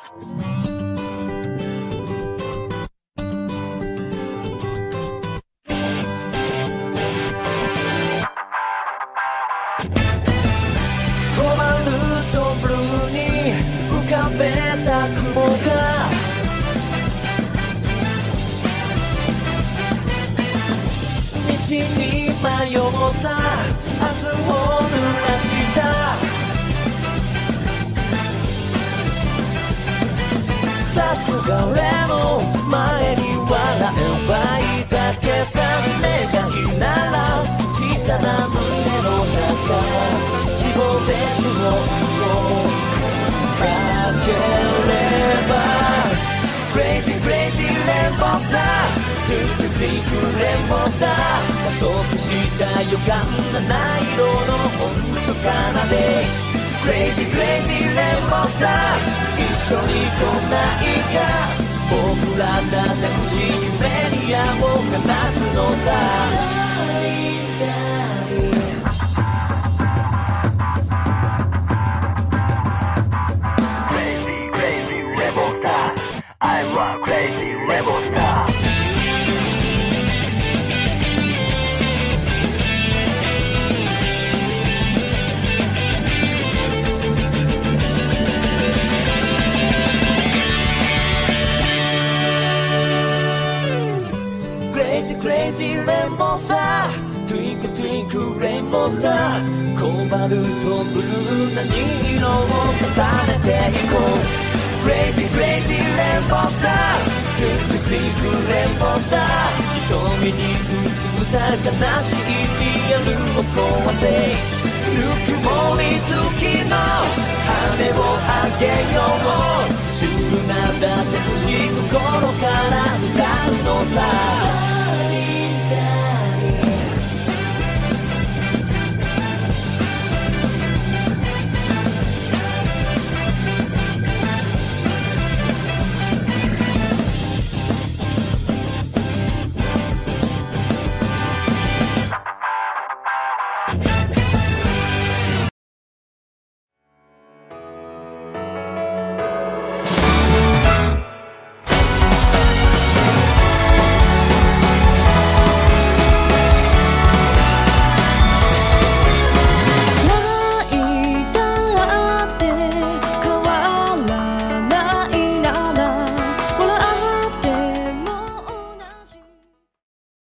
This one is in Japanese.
コバルトブルーに浮かべた雲が道に迷った明日を濡らした黄昏の前に笑えばいいだけさ願いなら小さな胸の中希望で雲をかければ Crazy Crazy Rainbow Star Twinkle Rainbow Star 加速した予感七色のほんと奏で Crazy Crazy Rainbow Star 一緒に来ないか僕らだって星に夢を放つのさCrazy Rainbow Star Twinkle Twinkle Rainbow Star コバルトブルーな虹色を重ねていこう Crazy Crazy Rainbow Star Twinkle Twinkle Rainbow Star 瞳にうつむた悲しいリアルを壊せぬくもり月の羽をあげようシュールなんだって欲しい心から歌うのさ